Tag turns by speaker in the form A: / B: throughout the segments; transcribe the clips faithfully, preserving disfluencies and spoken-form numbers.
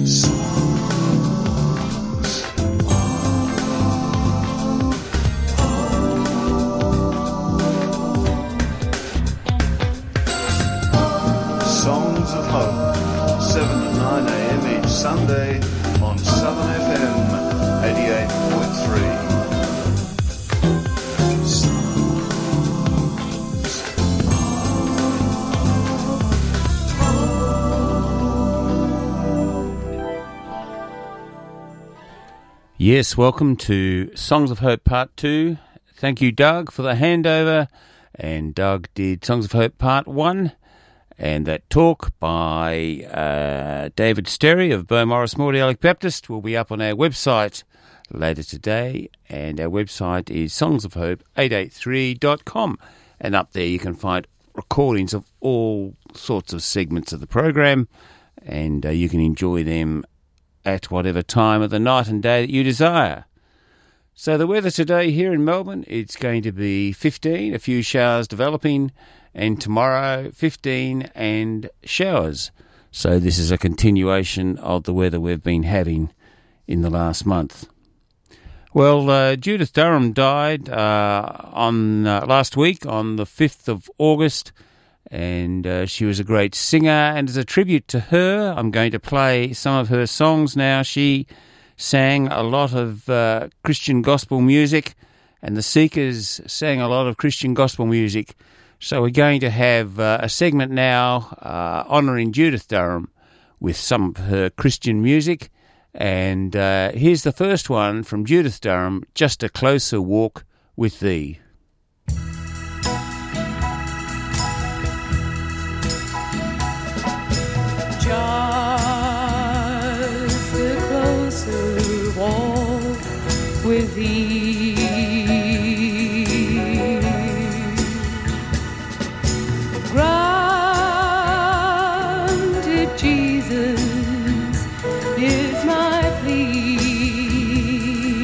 A: Songs of Hope, seven to nine a.m. each Sunday on Southern F M eighty-eight point three.
B: Yes, welcome to Songs of Hope Part two. Thank you, Doug, for the handover. And Doug did Songs of Hope Part one. And that talk by uh, David Sterry of Beaumaris Mordialloc Baptist will be up on our website later today. And our website is songs of hope eight eight three dot com. And up there you can find recordings of all sorts of segments of the program. And uh, you can enjoy them at whatever time of the night and day that you desire. So the weather today here in Melbourne, it's going to be fifteen, a few showers developing, and tomorrow fifteen and showers. So this is a continuation of the weather we've been having in the last month. Well, uh, Judith Durham died uh, on uh, last week on the fifth of August, and uh, she was a great singer, and as a tribute to her, I'm going to play some of her songs now. She sang a lot of uh, Christian gospel music, and the Seekers sang a lot of Christian gospel music. So we're going to have uh, a segment now uh, honouring Judith Durham with some of her Christian music. And uh, here's the first one from Judith Durham, Just a Closer Walk with Thee.
C: Just a closer walk with Thee, granted Jesus is my plea.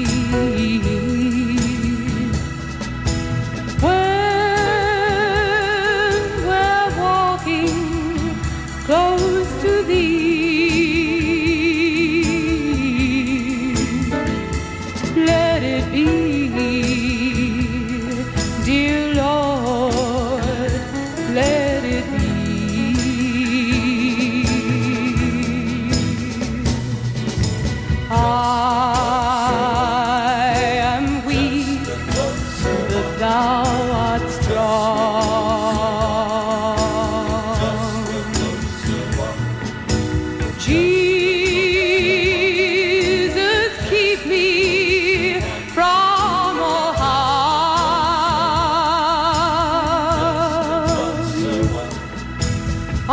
C: When we're walking close to Thee, let it be, dear Lord, let it be. I am weak, but Thou art strong. Jesus, keep me from all harm.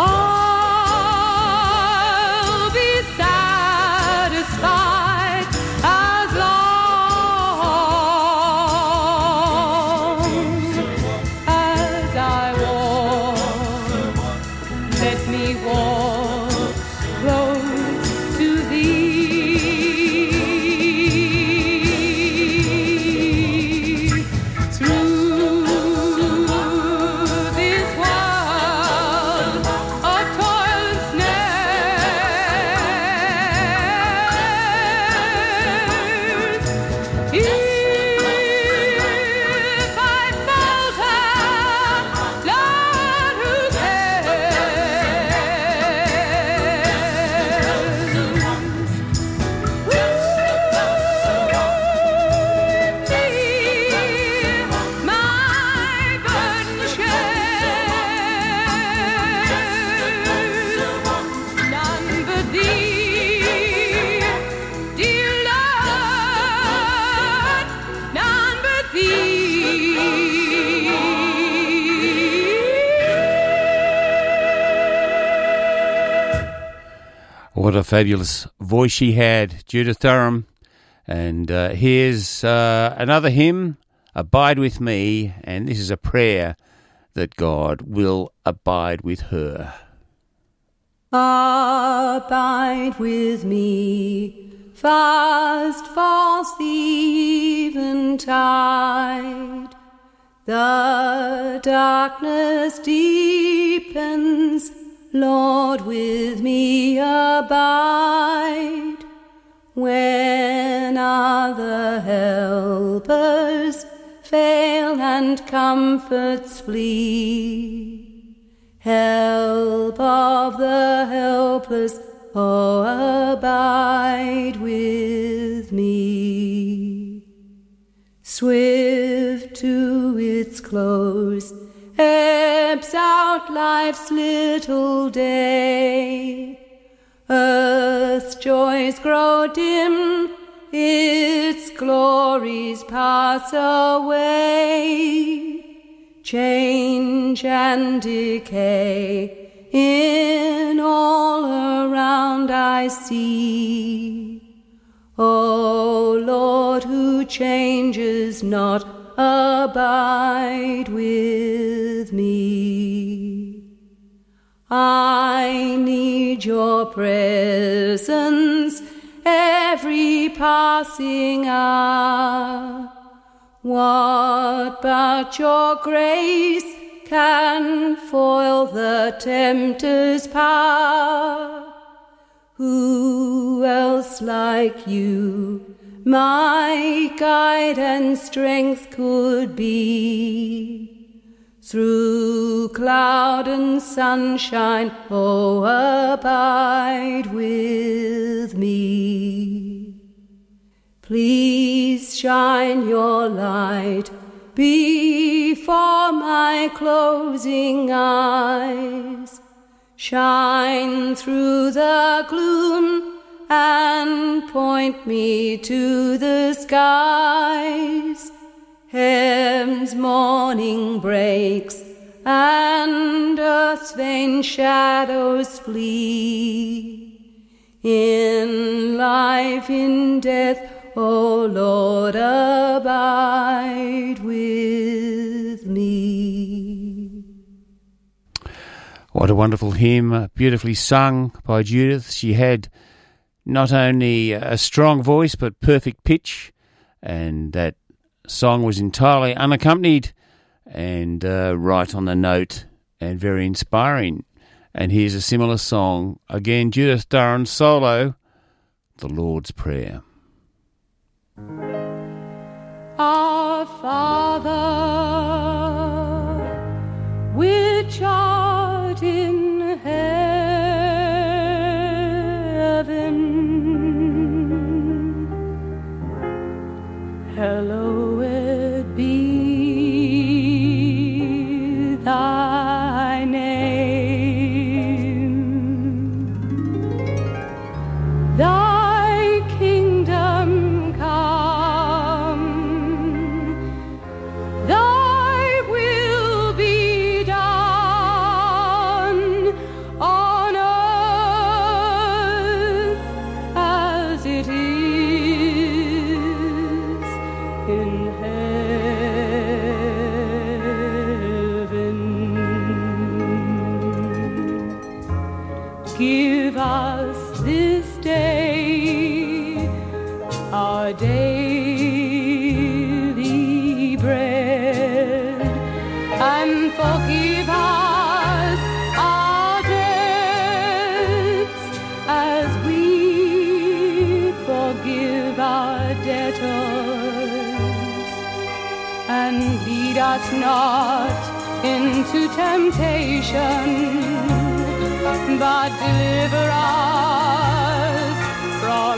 C: I'll be satisfied as long as I walk. Let me walk close to Thee. Through this world of toil and snares, if I falter, Lord, who
B: What a fabulous voice she had, Judith Durham. And uh, here's uh, another hymn, Abide With Me, and this is a prayer that God will abide with her.
C: Abide with me, fast falls the eventide. The darkness deepens, Lord, with me abide. when other helpers fail and comforts flee. Help of the helpless, oh, abide with me. Swift to its close ebbs out life's little day. Earth's joys grow dim, its glories pass away. Change and decay in all around I see. O Lord, who changes not, abide with me. I need your presence every passing hour. What but your grace can foil the tempter's power? Who else like you my guide and strength could be? Through cloud and sunshine, oh, abide with me. Please shine your light before my closing eyes. Shine through the gloom and point me to the skies. Heaven's morning breaks and earth's vain shadows flee. In life, in death, O Lord, abide with me.
B: What a wonderful hymn, beautifully sung by Judith. She had not only a strong voice but perfect pitch, and that song was entirely unaccompanied and uh, right on the note and very inspiring. And here's a similar song, again Judith Durham solo, The Lord's Prayer.
C: Our Father, which art in heaven, hallowed be thy name. Thy kingdom come, thy will be done on earth as it is in heaven. Give us this day our daily bread, and forgive us our debts as we forgive our debtors. And lead us not into temptation, but deliver us from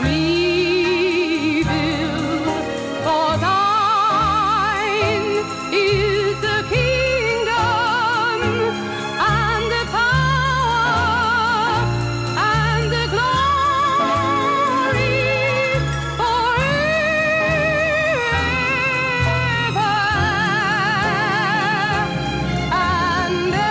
C: evil. For thine is the kingdom and the power and the glory forever and ever.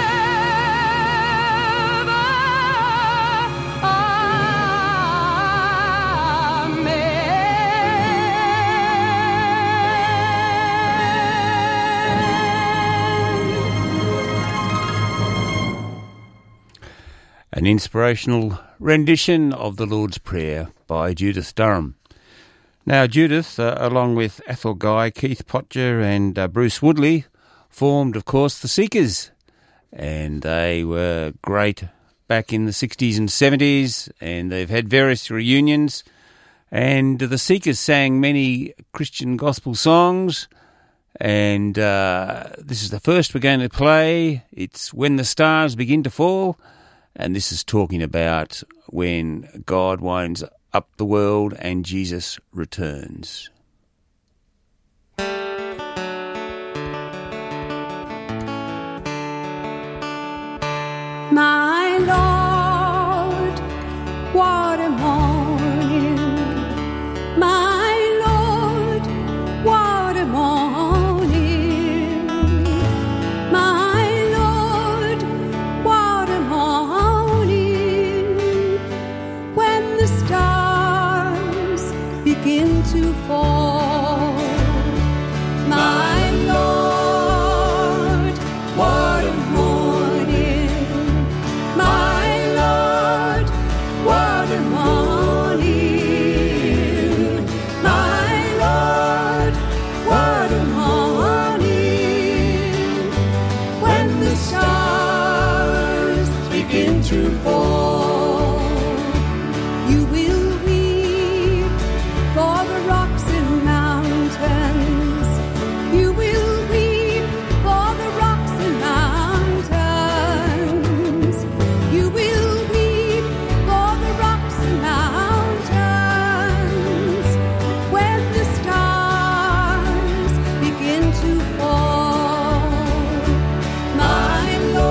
B: An inspirational rendition of the Lord's Prayer by Judith Durham. Now, Judith, uh, along with Athol Guy, Keith Potger and uh, Bruce Woodley, formed, of course, the Seekers. And they were great back in the sixties and seventies, and they've had various reunions. And the Seekers sang many Christian gospel songs, and uh, this is the first we're going to play. It's When the Stars Begin to Fall, and this is talking about when God winds up the world and Jesus returns.
C: My Lord, what a morning. My Lord, what a morning. My Lord, what a morning. When the stars begin to fall. My Lord, what a morning. My Lord, what a morning. My Lord, what a morning. When the stars begin to fall, you will weep for the rocks and mountains. You will weep for the rocks and mountains. You will weep for the rocks and mountains. When the stars begin to fall. My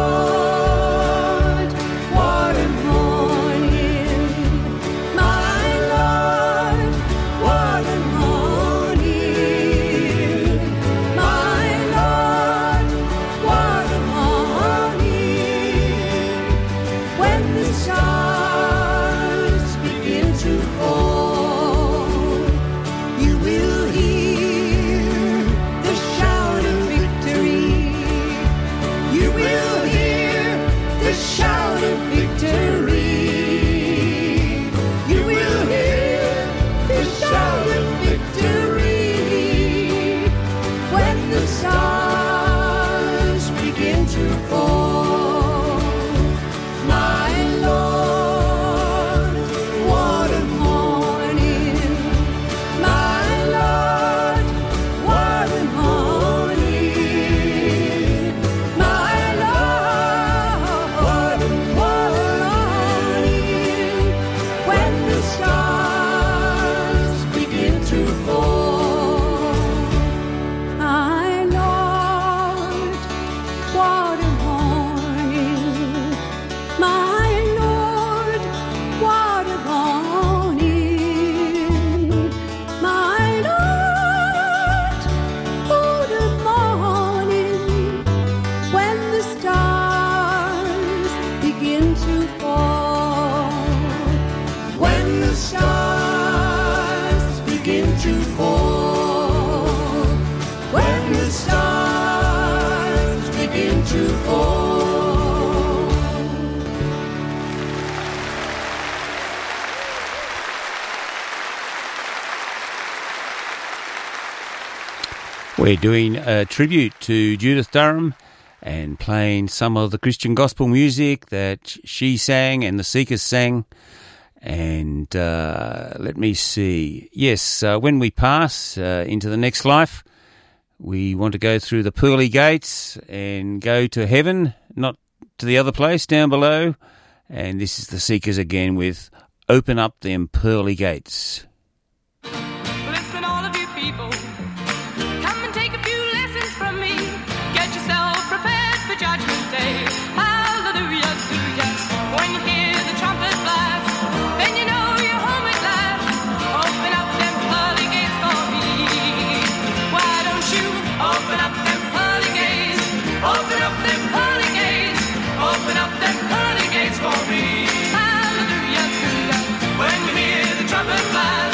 C: Lord, what a morning. My Lord, what a morning. My Lord, what a morning. When the stars begin to fall, you will hear the shout of victory. You will hear the shout of victory. You will hear the shout of victory. When the stars begin to fall. My Lord, what a morning. My Lord, what a morning. My Lord, what a morning. When the stars begin to fall. My Lord, what a morning. My Lord, what a morning. My Lord, what a morning. When the stars begin to fall. When the stars begin to fall. When the stars begin to fall.
B: We're doing a tribute to Judith Durham and playing some of the Christian gospel music that she sang and the Seekers sang. And uh, let me see. Yes, uh, when we pass uh, into the next life, we want to go through the pearly gates and go to heaven, not to the other place down below. And this is the Seekers again with Open Up Them Pearly Gates.
D: Listen, all of you people, come and take a few lessons from me. Get yourself prepared for Judgment Day. Hallelujah to ya. When you hear the trumpet blast, then you know you're home at last. Open up them pearly gates for me. Why don't you open up them pearly gates? Open up them pearly gates. Open up them pearly gates for me. Hallelujah to ya. When you hear the trumpet blast.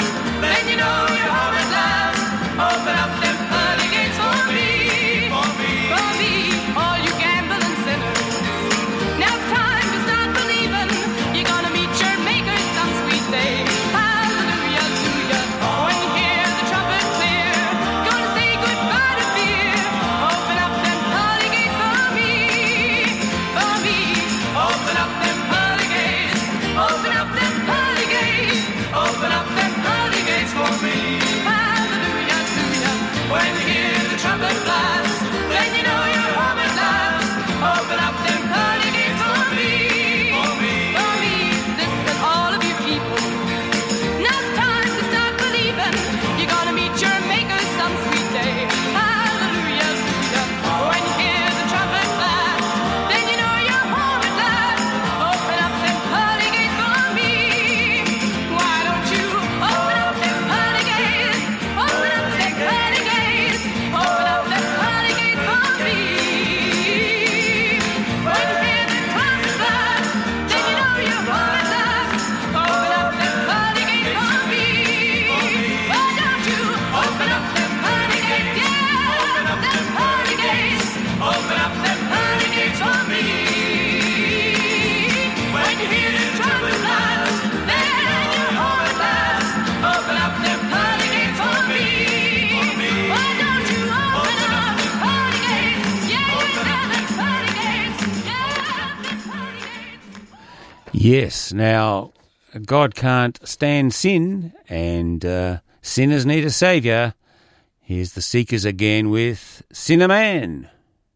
B: Yes, now, God can't stand sin, and uh, sinners need a saviour. Here's the Seekers again with Sinner Man.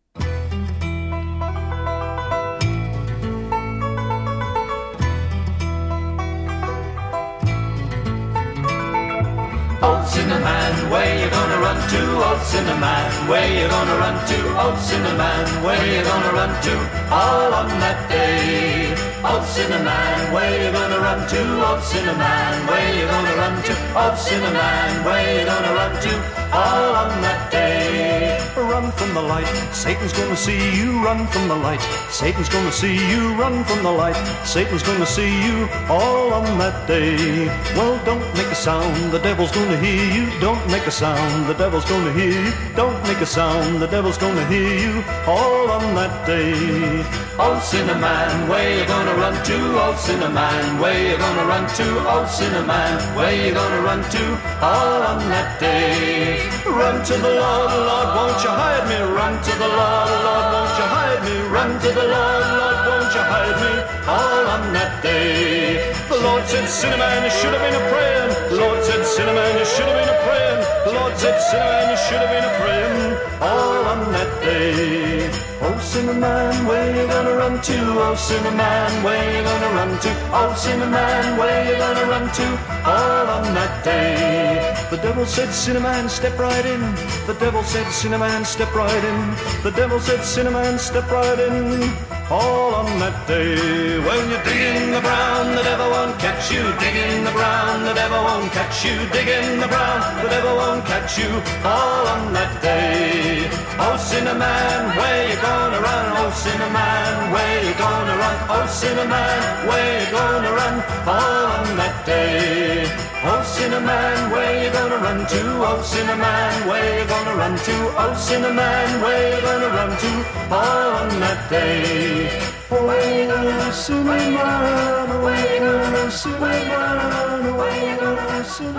E: Oh, sinner man, where you gonna run to? Oh, sinner man, where you gonna run to? Oh, sinner man, where you gonna run to? All on that day. Oh, sinner man, where you gonna run to? Oh, sinner man, where you gonna run to? Oh, sinner man, where you gonna run to? All on that day.
F: Run from the light, Satan's gonna see you. Run from the light, Satan's gonna see you. Run from the light, Satan's gonna see you. All on that day. Well, don't make a sound, the devil's gonna hear you. Don't make a sound, the devil's gonna hear you. Don't make a sound, the devil's gonna hear you. All on that day.
E: Oh, sinner man, where you gonna run to? Oh, sinner man, where you gonna run to? Oh, sinner man, where you gonna run to? All on that day.
F: Run to the Lord, Lord, won't you hide me? Run to the Lord, Lord, won't you hide me? Run to the Lord, Lord, won't you hide me? All on that day. The Lord said, sinner man, you should have been a praying. The Lord said, sinner man, you should have been a praying. The Lord said, sinner man, you should have been a praying. All on that day. Oh, sinner man, where you gonna run to? Oh, sinner man, where you gonna run to? Oh, sinner man, where you gonna run to? All on that day. The devil said, sinner man, step right in. The devil said, sinner man, step right in. The devil said, sinner man, step right in. All on that day. When you dig in the ground, the devil won't catch you. Dig in the ground, the devil won't catch you. Dig in the ground, the devil won't catch you. All on that day. Oh, sinner man, where you gonna run? Oh, sinner man, where you gonna run? Oh, sinner man, where you gonna run? All on that day. Oh, sinner man, where you gonna run to? Oh, sinner man, where you gonna run to? Oh, sinner man, where you gonna run to? All on that day. Away you go, sinner man, away you go, sinner man, away you go, sinner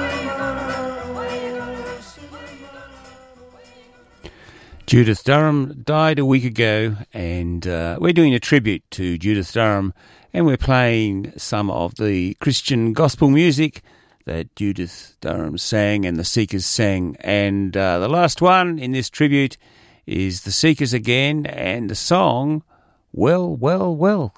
F: man, away you go, sinner man.
B: Judith Durham died a week ago, and uh, we're doing a tribute to Judith Durham, and we're playing some of the Christian gospel music that Judith Durham sang and the Seekers sang. And uh, the last one in this tribute is the Seekers again, and the song Well, Well, Well.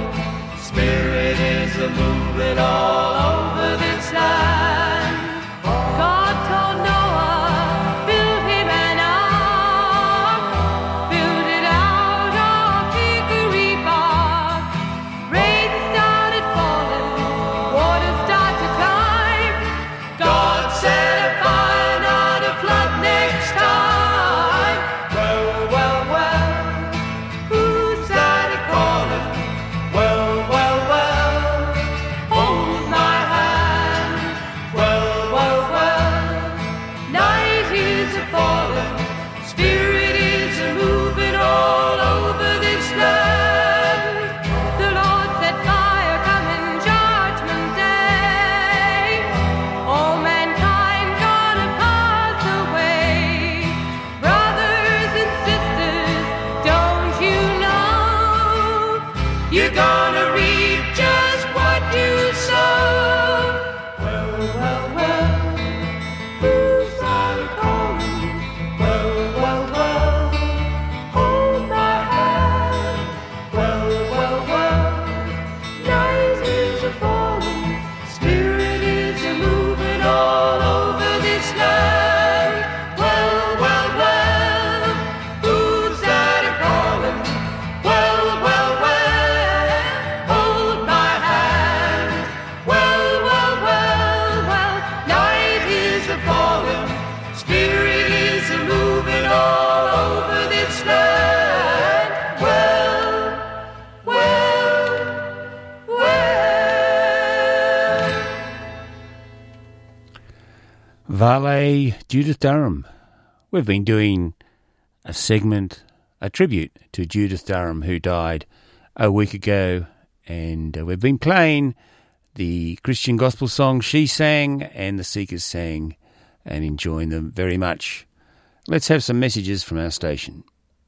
E: Spirit is a moving all over this land.
B: Vale Judith Durham. We've been doing a segment, a tribute to Judith Durham, who died a week ago, and uh, we've been playing the Christian gospel songs she sang and the Seekers sang, and enjoying them very much. Let's have some messages from our station.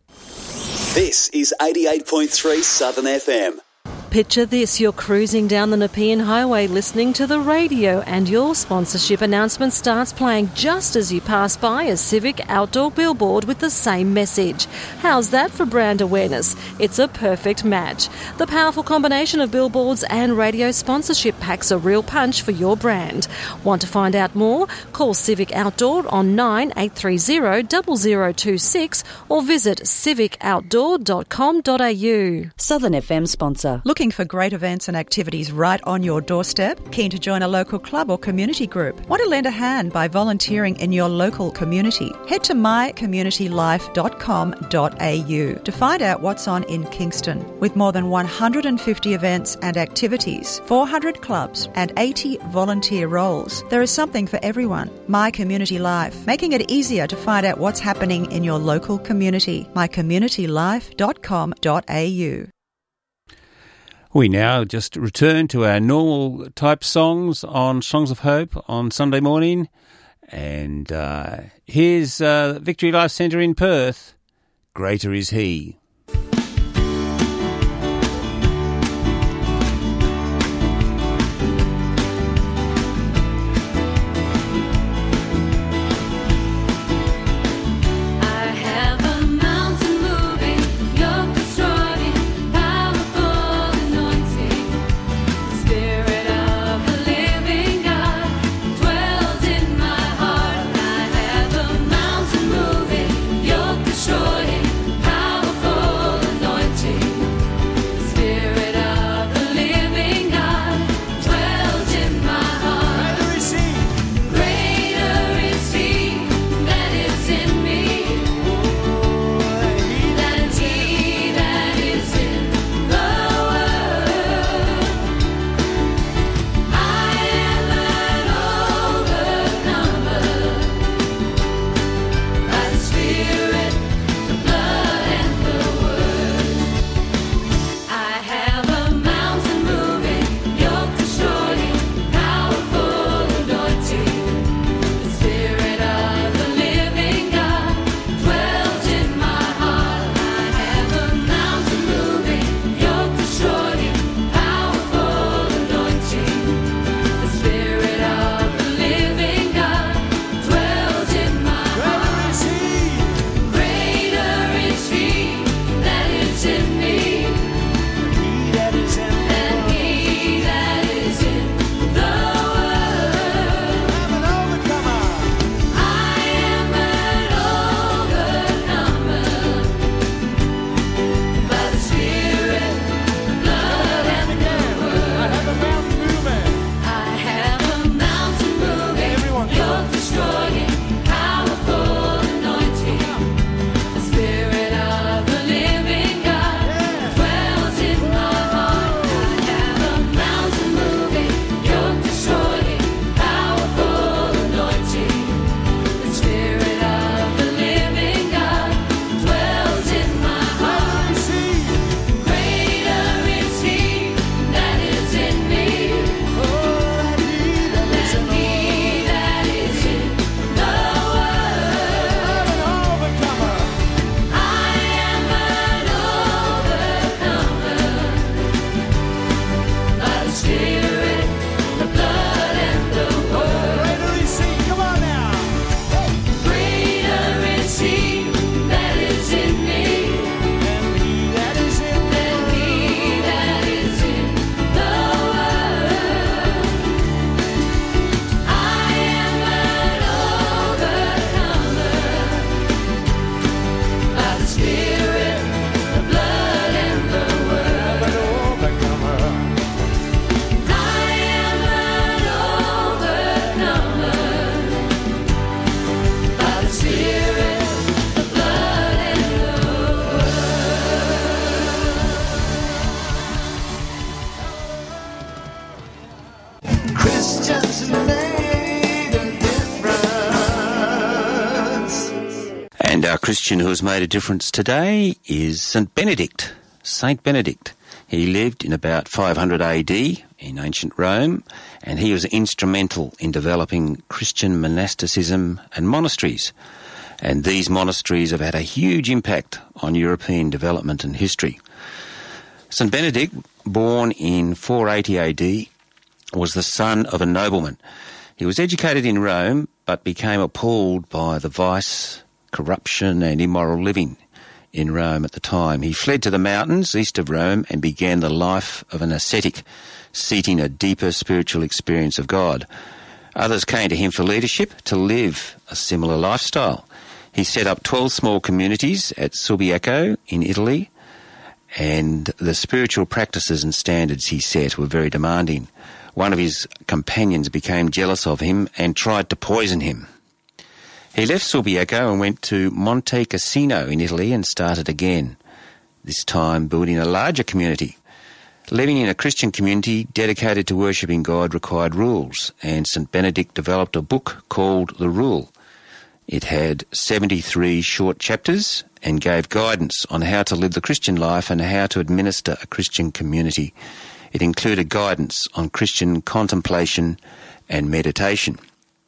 G: This is eighty-eight point three Southern F M.
H: Picture this, you're cruising down the Nepean Highway listening to the radio and your sponsorship announcement starts playing just as you pass by a Civic outdoor billboard with the same message. How's that for brand awareness? It's a perfect match. The powerful combination of billboards and radio sponsorship packs a real punch for your brand. Want to find out more? Call Civic Outdoor on nine eight three zero, zero zero two six or visit civic outdoor dot com dot a u.
I: Southern F M sponsor.
J: Looking for great events and activities right on your doorstep? Keen to join a local club or community group? Want to lend a hand by volunteering in your local community? Head to my community life dot com dot a u to find out what's on in Kingston. With more than one hundred fifty events and activities, four hundred clubs and eighty volunteer roles, there is something for everyone. My Community Life, making it easier to find out what's happening in your local community. my community life dot com dot a u.
B: We now just return to our normal type songs on Songs of Hope on Sunday morning. And uh, here's uh, Victory Life Centre in Perth. Greater is He.
C: Powerful
B: And our Christian who has made a difference today is Saint Benedict. Saint Benedict. He lived in about five hundred A D in ancient Rome, and he was instrumental in developing Christian monasticism and monasteries. And these monasteries have had a huge impact on European development and history. Saint Benedict, born in four eighty A D, was the son of a nobleman. He was educated in Rome, but became appalled by the vice, corruption and immoral living in Rome at the time. He fled to the mountains east of Rome and began the life of an ascetic, seeking a deeper spiritual experience of God. Others came to him for leadership to live a similar lifestyle. He set up twelve small communities at Subiaco in Italy, and the spiritual practices and standards he set were very demanding. One of his companions became jealous of him and tried to poison him. He left Subiaco and went to Monte Cassino in Italy and started again, this time building a larger community. Living in a Christian community dedicated to worshipping God required rules, and Saint Benedict developed a book called The Rule. It had seventy-three short chapters and gave guidance on how to live the Christian life and how to administer a Christian community. It included guidance on Christian contemplation and meditation.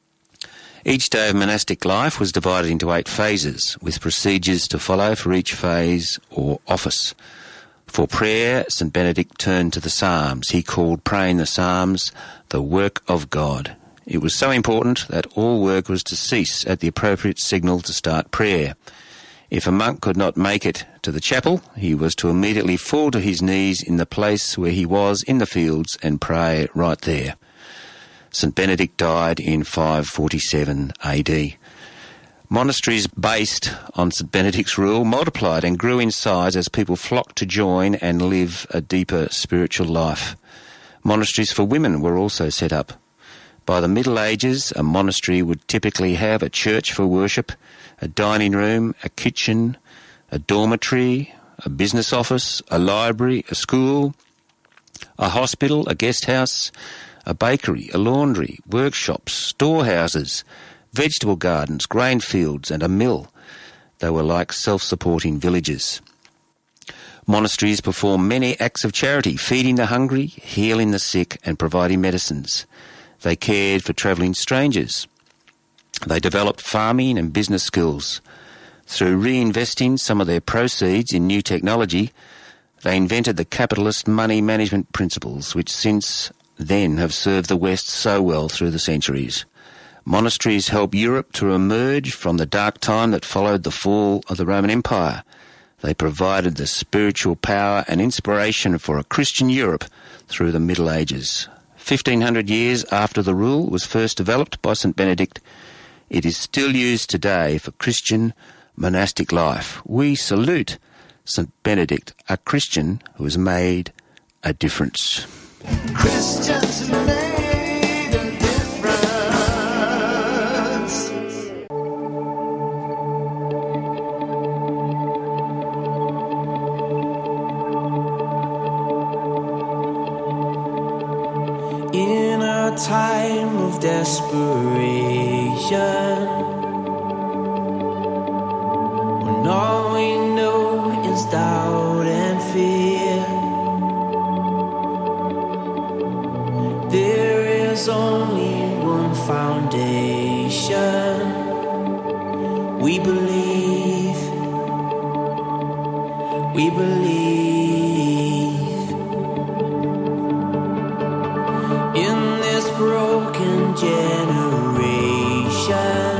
B: Each day of monastic life was divided into eight phases, with procedures to follow for each phase or office. For prayer, Saint Benedict turned to the Psalms. He called praying the Psalms the work of God. It was so important that all work was to cease at the appropriate signal to start prayer. If a monk could not make it to the chapel, he was to immediately fall to his knees in the place where he was in the fields and pray right there. Saint Benedict died in five forty-seven A D. Monasteries based on Saint Benedict's rule multiplied and grew in size as people flocked to join and live a deeper spiritual life. Monasteries for women were also set up. By the Middle Ages, a monastery would typically have a church for worship, a dining room, a kitchen, a dormitory, a business office, a library, a school, a hospital, a guest house, a bakery, a laundry, workshops, storehouses, vegetable gardens, grain fields and a mill. They were like self-supporting villages. Monasteries performed many acts of charity, feeding the hungry, healing the sick and providing medicines. They cared for travelling strangers. They developed farming and business skills. Through reinvesting some of their proceeds in new technology, they invented the capitalist money management principles, which since then have served the West so well through the centuries. Monasteries helped Europe to emerge from the dark time that followed the fall of the Roman Empire. They provided the spiritual power and inspiration for a Christian Europe through the Middle Ages. Fifteen hundred years after the rule was first developed by Saint Benedict, it is still used today for Christian monastic life. We salute Saint Benedict, a Christian who has made a difference.
F: Christians made a difference.
I: In a time of desperation, when all we know is doubt and fear, there is only one foundation. We believe, we believe in this broken generation.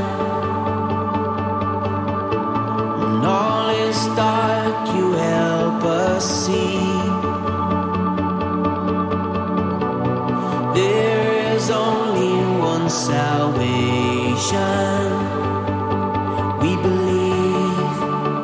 I: When all is dark, you help us see. There is only one salvation. We believe,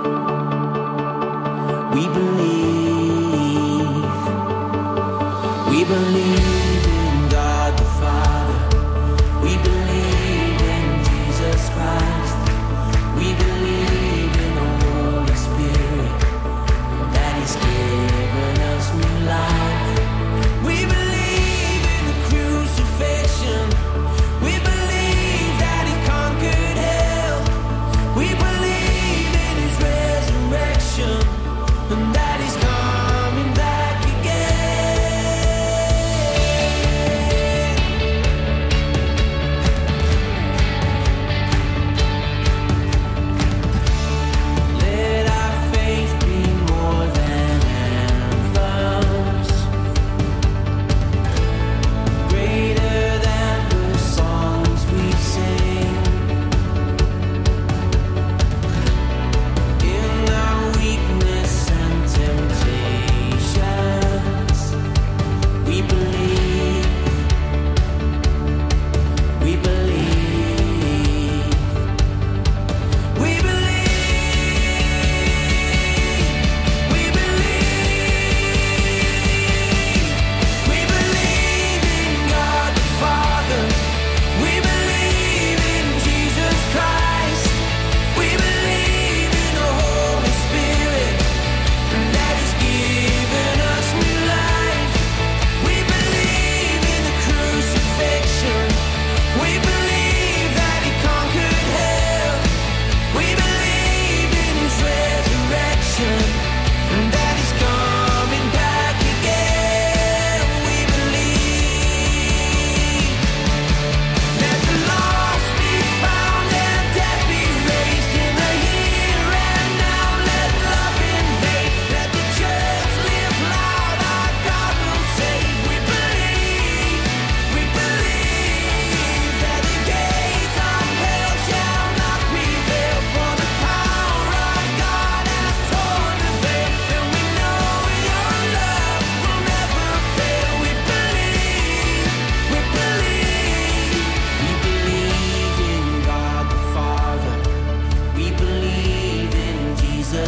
I: we believe, we believe in God the Father. We believe in Jesus Christ. We believe in the Holy Spirit, that He's given us new life. We believe in the crucifixion. We believe that He conquered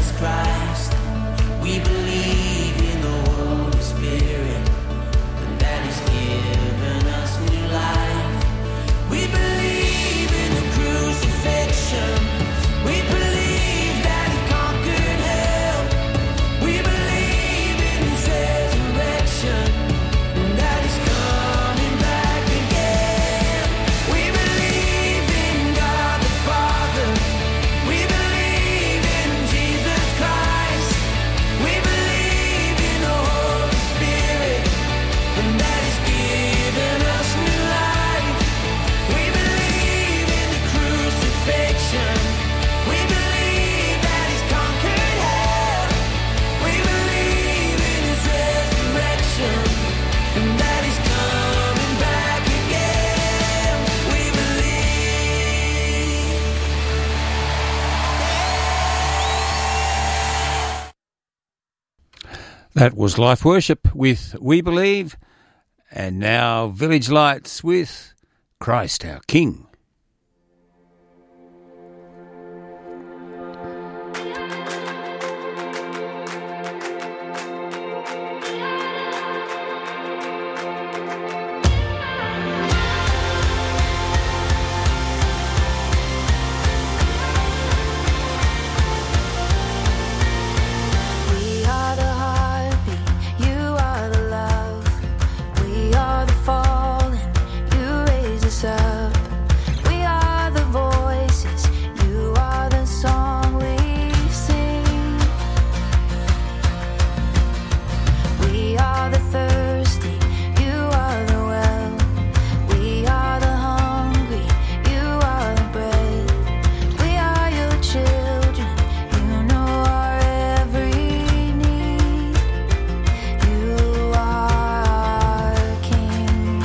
I: Jesus Christ. We believe in the Holy Spirit, and that He's given us new life. We believe in the crucifixion. We believe that He conquered hell. We believe in His resurrection, and that He's coming back again. We believe in God the Father. We believe in Jesus Christ. We believe in the Holy Spirit, and that He's given us new life. We believe in the crucifixion. We believe that He's conquered hell. We believe in His resurrection, and that He's coming back again. We believe.
B: That was Life Worship with We Believe, and now Village Lights with Christ Our King.
K: We are the heartbeat, you are the love. We are the fallen, you raise us up. We are the voices, you are the song we sing. We are the thirsty, you are the well. We are the hungry, you are the bread. We are your children, you know our every need. You are our King.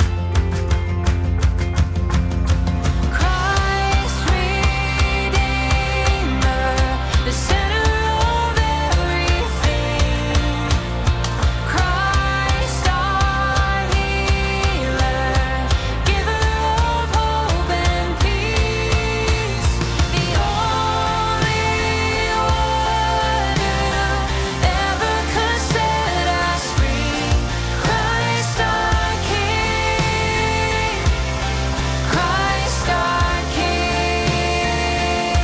K: Christ Redeemer, the center of everything. Christ our healer, giver of hope and peace. The only one who ever could set us free. Christ our King. Christ our King.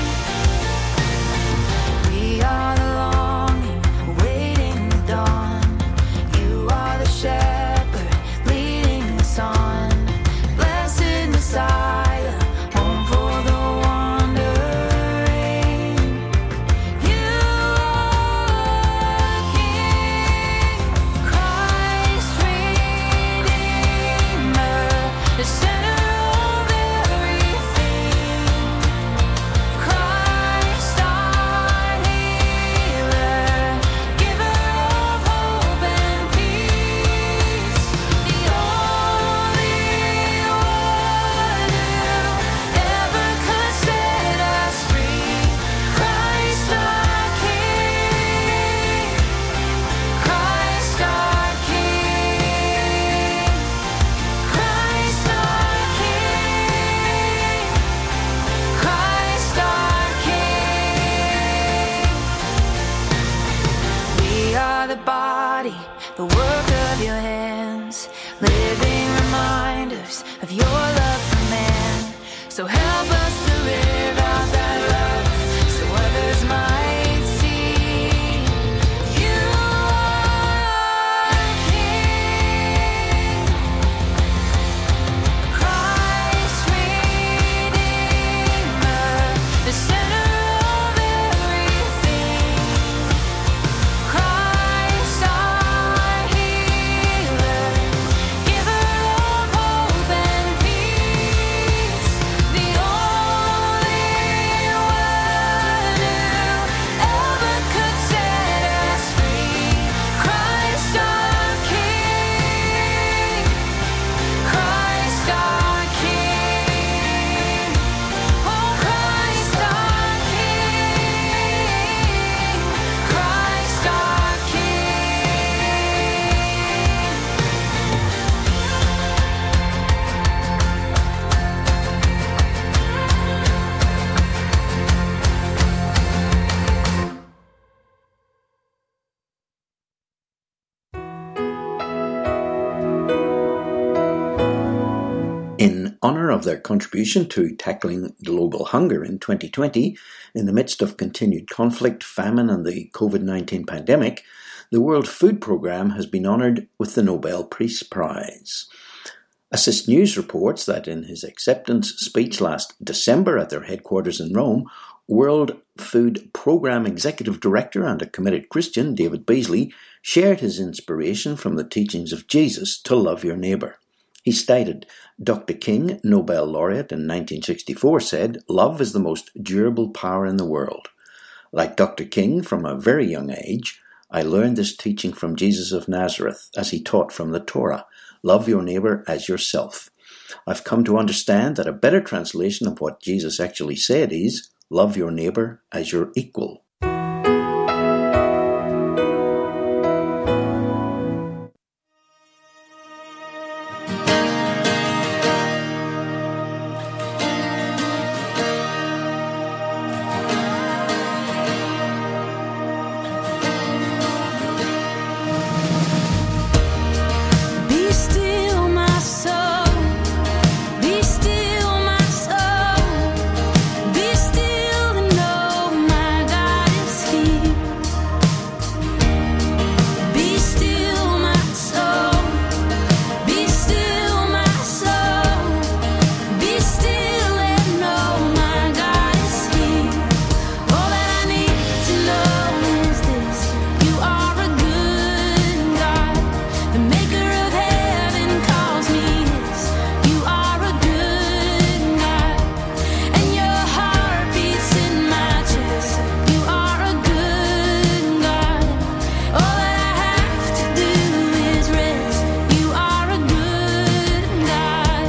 K: We are the longing, waiting the dawn. You are the shepherd, leading us on. Blessed Messiah, home for the wandering. You are King. Christ Redeemer, the center of everything. Christ our healer, giver of hope and peace. The only one who ever could set us free. Christ our King. Christ our King. Christ our King. Christ our King. We are the body, the work of your hands, living reminders of your love for man. So help us to live out that love so others might see. You are King. Christ Redeemer, the center of everything. Christ our healer, giver of hope and peace. The only
L: honour of their contribution to tackling global hunger in twenty twenty, in the midst of continued conflict, famine and the COVID nineteen pandemic, the World Food Programme has been honoured with the Nobel Peace Prize. Assist News reports that in his acceptance speech last December at their headquarters in Rome, World Food Programme Executive Director and a committed Christian, David Beasley, shared his inspiration from the teachings of Jesus to love your neighbour. He stated, Doctor King, Nobel laureate in nineteen sixty-four, said, "Love is the most durable power in the world." Like Doctor King, from a very young age, I learned this teaching from Jesus of Nazareth as he taught from the Torah, love your neighbour as yourself. I've come to understand that a better translation of what Jesus actually said is, love your neighbour as your equal.
C: Be still, my soul. Be still, my soul. Be still and know my God is here. Be still, my soul. Be still, my soul. Be still and know my God is here. All that I need to know is this: you are a good God. The maker of heaven calls me his. You are a good God, and your heart beats in my chest. You are a good God. All that I have to do is rest. You are a good God.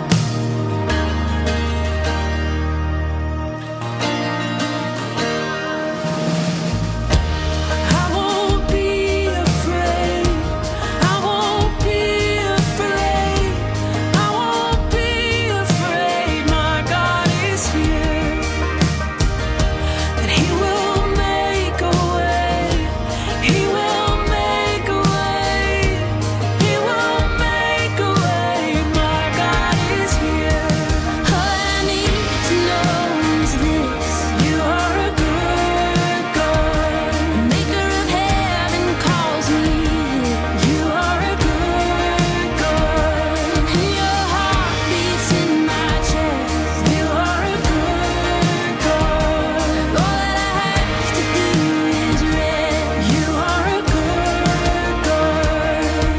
C: I won't be afraid. I won't be afraid. I won't be afraid. My God is here. That He will make a way. He will make a way. He will make a way. My God is here. All I need to know is this: you are a good God. The maker of heaven calls me. You are a good God, and your heart beats in my chest. You are a good God. All that I have to do is rest. You are a good God.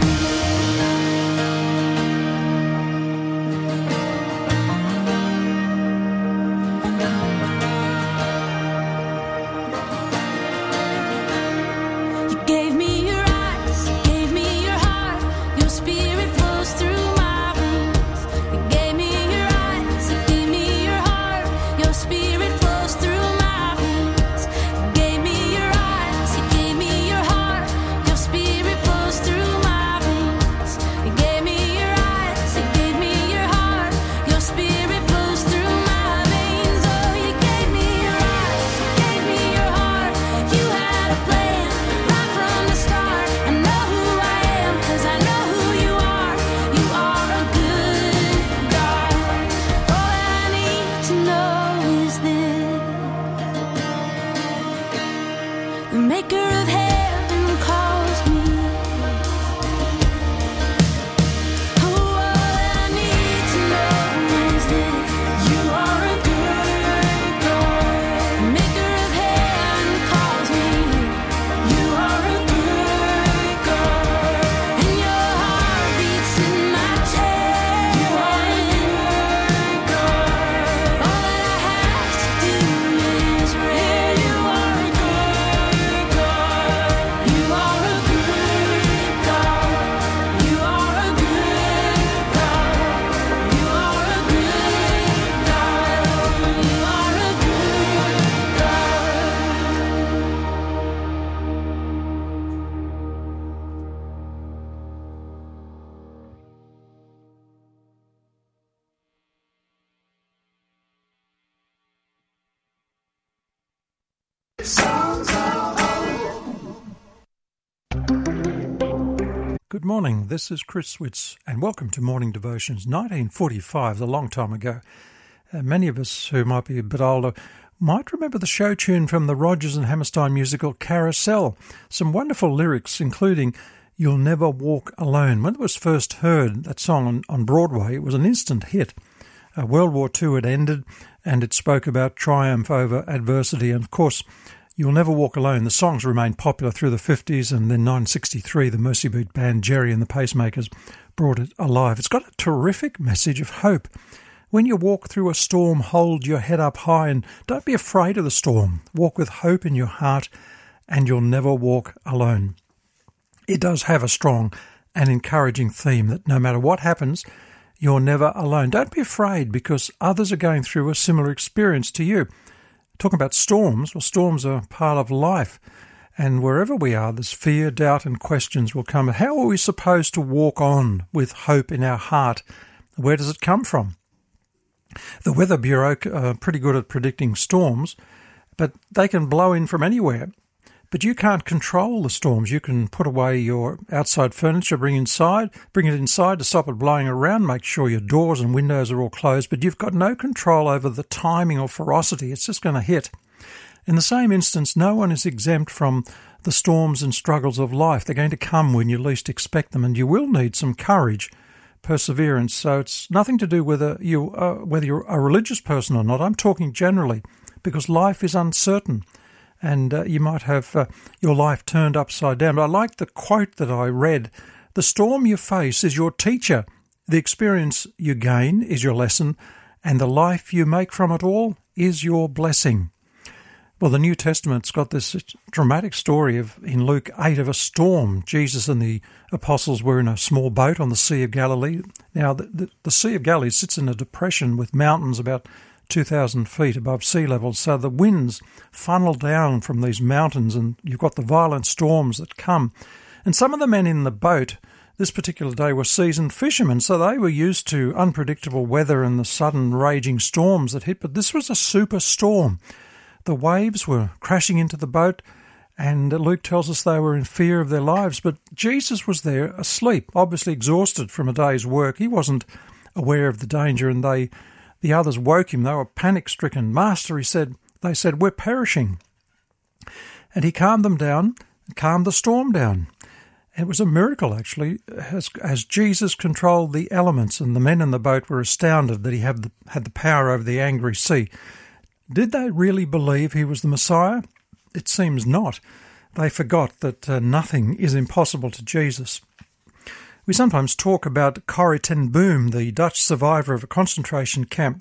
C: You gave me your eyes, you gave me your heart. Your spirit flows through my veins. You gave me your eyes, you gave me your heart. Your spirit flows through my veins. You gave me your eyes, you gave me your heart. Your spirit flows through my veins. You gave me your eyes, you gave me your heart. Your spirit flows through my veins. Oh, you gave me your eyes, you gave me your heart. You had a plan right from the start. I know who I am, 'cause I know who you are. You are a good God. All I need to know is this: the maker of heaven calls me. Oh, all I need to know is this: you are a good God. The maker of heaven calls me. You are a good God, and your heart beats in my chest. You are a good God. All that I have to do is rest. You are a good God. You are a
M: Good morning, this is Chris Switz, and welcome to Morning Devotions. nineteen forty-five is a long time ago. Uh, many of us who might be a bit older might remember the show tune from the Rodgers and Hammerstein musical Carousel. Some wonderful lyrics, including You'll Never Walk Alone. When it was first heard, that song on, on Broadway, it was an instant hit. Uh, World War Two had ended, and it spoke about triumph over adversity, and of course, You'll Never Walk Alone. The songs remained popular through the fifties, and then nineteen sixty-three, the Mercy Beat band Jerry and the Pacemakers brought it alive. It's got a terrific message of hope. When you walk through a storm, hold your head up high and don't be afraid of the storm. Walk with hope in your heart, and you'll never walk alone. It does have a strong and encouraging theme that no matter what happens, you're never alone. Don't be afraid because others are going through a similar experience to you. Talking about storms, well, storms are part of life. And wherever we are, there's fear, doubt and questions will come. How are we supposed to walk on with hope in our heart? Where does it come from? The Weather Bureau are pretty good at predicting storms, but they can blow in from anywhere. But you can't control the storms. You can put away your outside furniture, bring inside, bring it inside to stop it blowing around, make sure your doors and windows are all closed, but you've got no control over the timing or ferocity. It's just going to hit. In the same instance, no one is exempt from the storms and struggles of life. They're going to come when you least expect them, and you will need some courage, perseverance. So it's nothing to do whether you uh, whether you're a religious person or not. I'm talking generally, because life is uncertain. And uh, you might have uh, your life turned upside down. But I like the quote that I read. The storm you face is your teacher. The experience you gain is your lesson. And the life you make from it all is your blessing. Well, the New Testament's got this dramatic story of in Luke eight of a storm. Jesus and the apostles were in a small boat on the Sea of Galilee. Now, the, the, the Sea of Galilee sits in a depression with mountains about two thousand feet above sea level, so the winds funnel down from these mountains and you've got the violent storms that come. And some of the men in the boat this particular day were seasoned fishermen, so they were used to unpredictable weather and the sudden raging storms that hit, but this was a super storm. The waves were crashing into the boat, and Luke tells us they were in fear of their lives, but Jesus was there asleep, obviously exhausted from a day's work. He wasn't aware of the danger, and they The others woke him. They were panic-stricken. Master, he said, they said, we're perishing. And he calmed them down, calmed the storm down. It was a miracle, actually, as, as Jesus controlled the elements, and the men in the boat were astounded that he had the, had the power over the angry sea. Did they really believe he was the Messiah? It seems not. They forgot that uh, nothing is impossible to Jesus. We sometimes talk about Corrie ten Boom, the Dutch survivor of a concentration camp,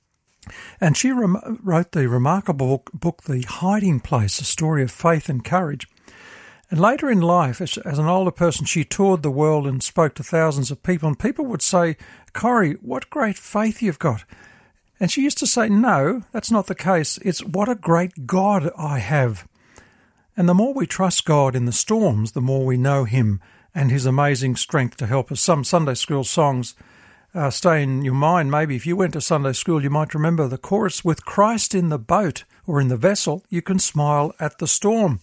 M: and she rem- wrote the remarkable book, book The Hiding Place, a story of faith and courage. And later in life, as, as an older person, she toured the world and spoke to thousands of people, and people would say, Corrie, what great faith you've got. And she used to say, no, that's not the case. It's what a great God I have. And the more we trust God in the storms, the more we know him and his amazing strength to help us. Some Sunday school songs uh, stay in your mind. Maybe if you went to Sunday school, you might remember the chorus, with Christ in the boat or in the vessel, you can smile at the storm.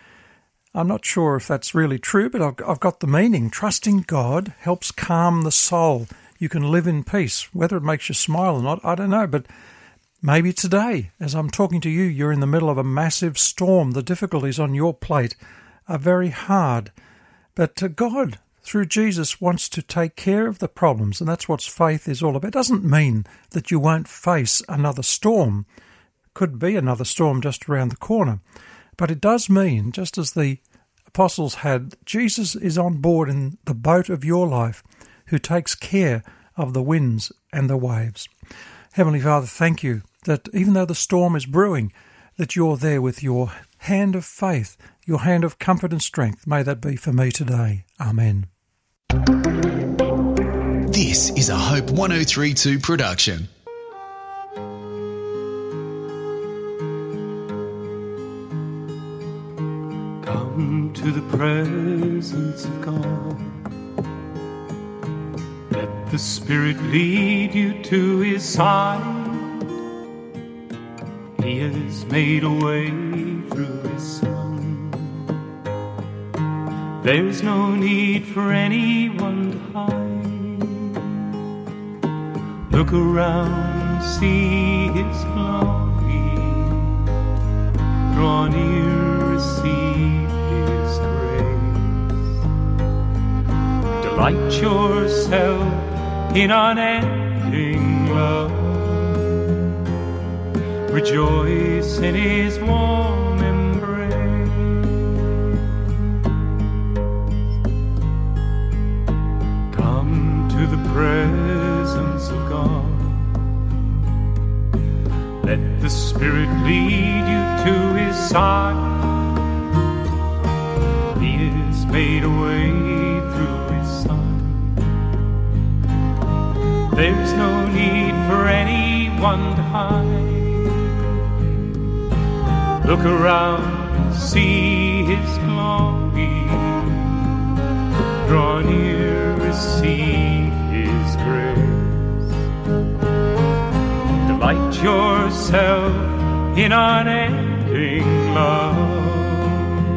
M: I'm not sure if that's really true, but I've, I've got the meaning. Trusting God helps calm the soul. You can live in peace. Whether it makes you smile or not, I don't know, but maybe today, as I'm talking to you, you're in the middle of a massive storm. The difficulties on your plate are very hard. But God, through Jesus, wants to take care of the problems, and that's what faith is all about. It doesn't mean that you won't face another storm. Could be another storm just around the corner. But it does mean, just as the apostles had, Jesus is on board in the boat of your life, who takes care of the winds and the waves. Heavenly Father, thank you that even though the storm is brewing, that you're there with your hand of faith, your hand of comfort and strength. May that be for me today. Amen.
N: This is a Hope one oh three point two production.
F: Come to the presence of God. Let the Spirit lead you to his side. He has made a way through his Son.
O: There's no need for anyone to hide. Look around, see His glory. Draw near, receive His grace. Delight yourself in unending love. Rejoice in His warm embrace. Come to the presence of God. Let the Spirit lead you to His side. He has made a way through His Son. There's no need for anyone to hide. Look around, see His glory. Draw near, receive His grace. Delight yourself in unending love.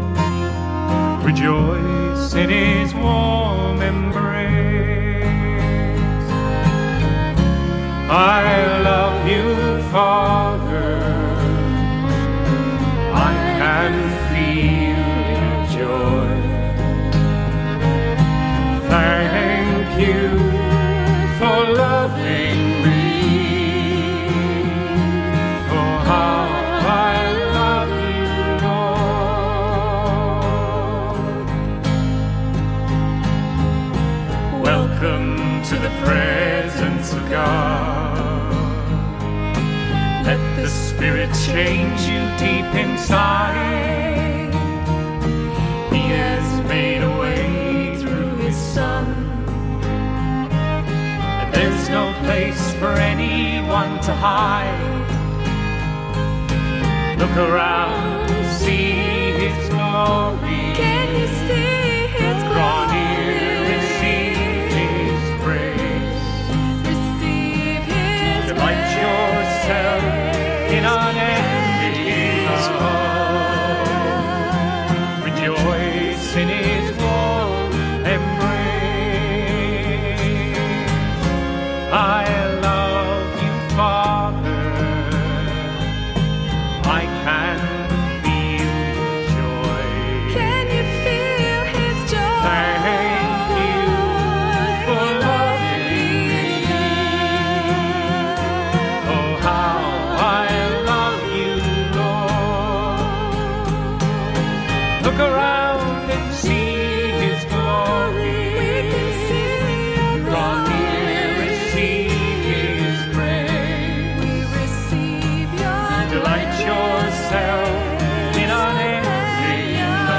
O: Rejoice in His warm embrace. I love you, Father. I can feel your joy. Thank you for loving me. Oh, how I love you, Lord. Welcome to the presence of God. Let the Spirit change you deep inside. He has made a way through His Son. And there's no place for anyone to hide. Look around, see His glory. Can you see His glory? Draw near, receive His praise. Receive His Delight yourself in unending love. Rejoice in His warm embrace. I love you, Father. I can feel His joy. Can you feel His joy? Thank you for loving me. Oh, how I love you, Lord. Look around and see His glory. Draw near, receive His grace. Delight yourself in unending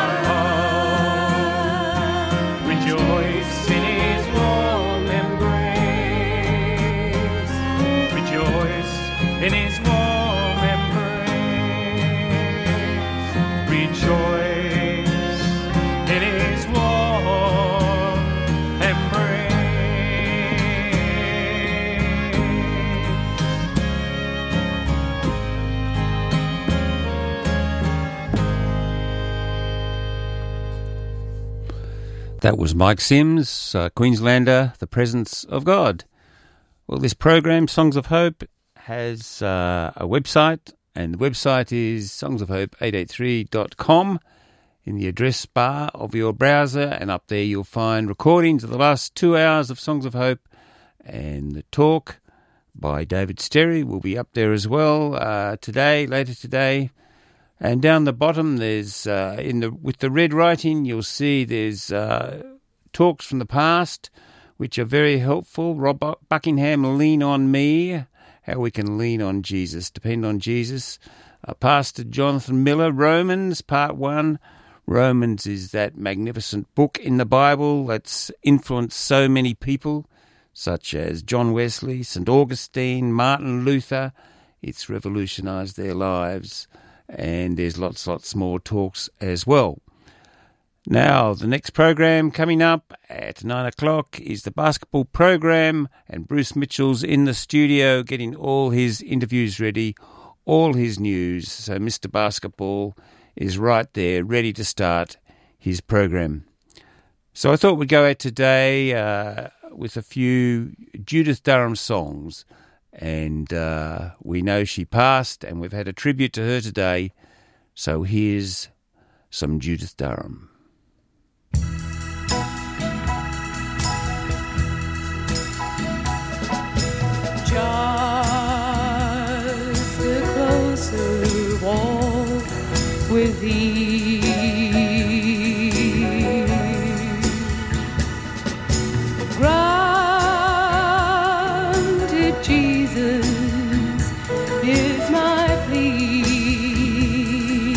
O: love. Rejoice in His warm embrace. Rejoice in His warm embrace. Rejoice in His warm embrace.
B: That was Mike Sims, uh, Queenslander, The Presence of God. Well, this program, Songs of Hope, has uh, a website, and the website is songs of hope eight eight three dot com. In the address bar of your browser, and up there you'll find recordings of the last two hours of Songs of Hope, and the talk by David Sterry will be up there as well uh, today, later today. And down the bottom, there's uh, in the with the red writing, you'll see there's uh, talks from the past, which are very helpful. Rob Buckingham, Lean on Me, how we can lean on Jesus, depend on Jesus. Uh, Pastor Jonathan Miller, Romans, Part One. Romans is that magnificent book in the Bible that's influenced so many people, such as John Wesley, Saint Augustine, Martin Luther. It's revolutionised their lives. And there's lots, lots more talks as well. Now, the next program coming up at nine o'clock is the basketball program, and Bruce Mitchell's in the studio getting all his interviews ready, all his news. So Mister Basketball is right there, ready to start his program. So I thought we'd go out today uh, with a few Judith Durham songs. And uh, we know she passed, and we've had a tribute to her today. So here's some Judith Durham.
C: Just a closer walk with thee. Granted, Jesus is my plea.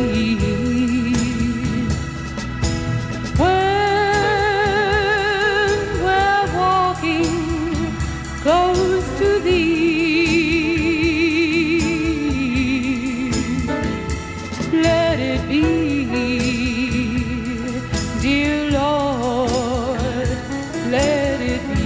C: When we're walking close to thee, let it be, dear Lord, let it be.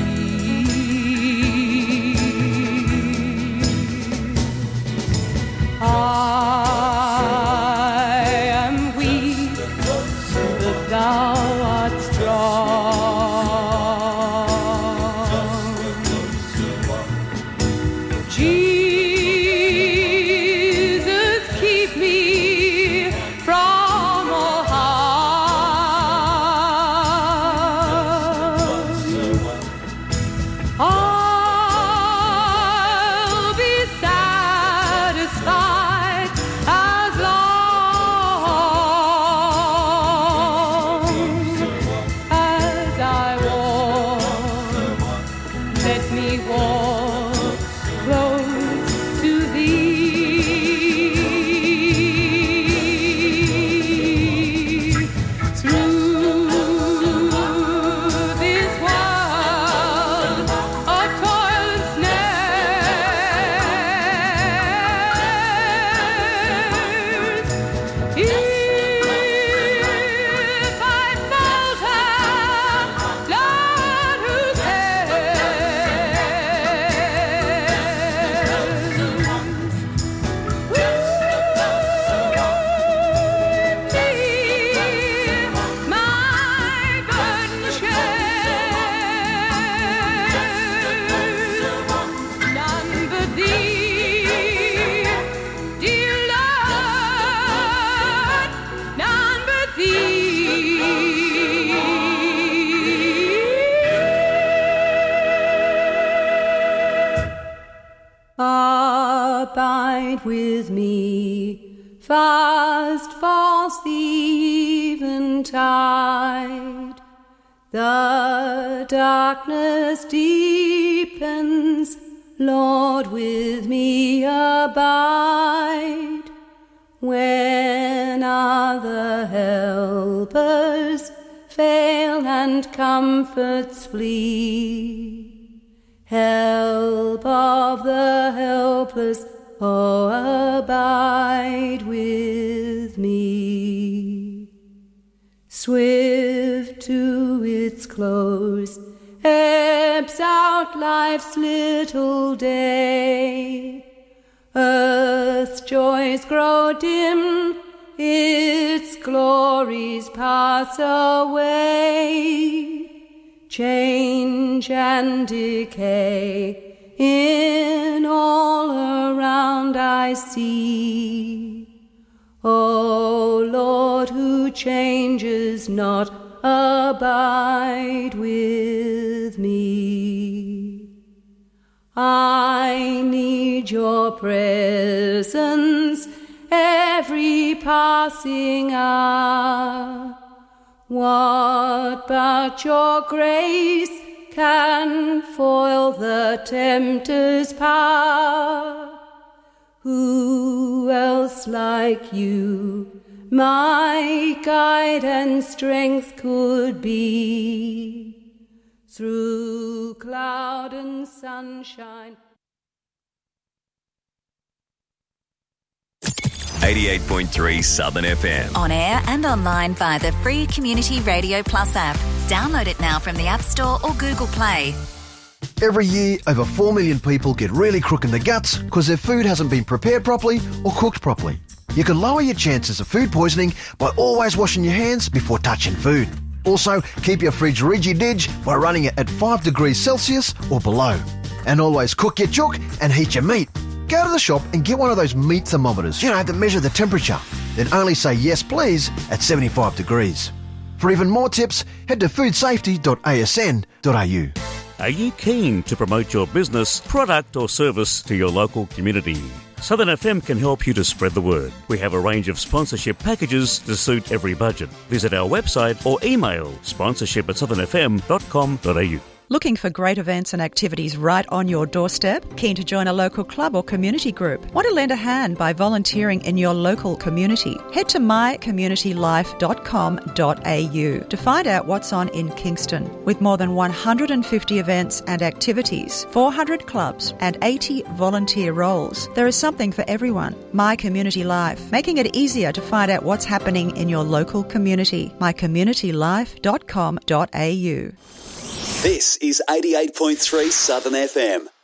C: I am weak, but thou art strong. Jesus, keep me from all harm. I'll be satisfied as long as I walk. Let me walk close to thee. Through this world of toil and snares, if I falter, Lord, who my burden shares, none but thee, dear Lord, none but thee. Abide with me, fast falls the eventide. The darkness deepens, Lord, with me abide. When other helpers fail and comforts flee, help of the helpless, oh, abide with me. Swift to its close ebbs out life's little day. Earth's joys grow dim, its glories pass away. Change and decay in all around I see. O Lord, who changes not, abide with me. I need your presence every passing hour. What but your grace can foil the tempter's power? Who else like you my guide and strength could be? Through cloud and sunshine.
P: eighty-eight point three Southern F M.
Q: On air and online via the free Community Radio Plus app. Download it now from the App Store or Google Play.
R: Every year, over four million people get really crook in the guts because their food hasn't been prepared properly or cooked properly. You can lower your chances of food poisoning by always washing your hands before touching food. Also, keep your fridge riggy-dig by running it at five degrees Celsius or below. And always cook your chook and heat your meat. Go to the shop and get one of those meat thermometers, you know, that measure the temperature. Then only say yes please at seventy-five degrees. For even more tips, head to food safety dot a s n dot a u.
S: Are you keen to promote your business, product or service to your local community? Southern F M can help you to spread the word. We have a range of sponsorship packages to suit every budget. Visit our website or email sponsorship at southern f m dot com dot a u.
J: Looking for great events and activities right on your doorstep? Keen to join a local club or community group? Want to lend a hand by volunteering in your local community? Head to my community life dot com dot a u to find out what's on in Kingston. With more than one hundred fifty events and activities, four hundred clubs and eighty volunteer roles, there is something for everyone. My Community Life, making it easier to find out what's happening in your local community. my community life dot com dot a u.
G: This is eighty-eight point three Southern F M.